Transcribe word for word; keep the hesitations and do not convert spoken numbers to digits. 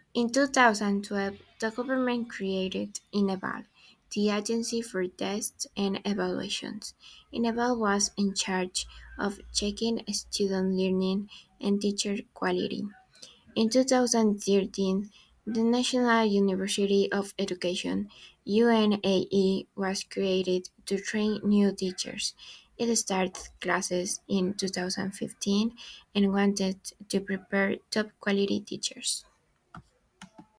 In two thousand twelve, the government created Ineval, the Agency for Tests and Evaluations. Ineval was in charge of checking student learning and teacher quality. In two thousand thirteen, the National University of Education (U N A E) was created to train new teachers. It started classes in two thousand fifteen and wanted to prepare top quality teachers.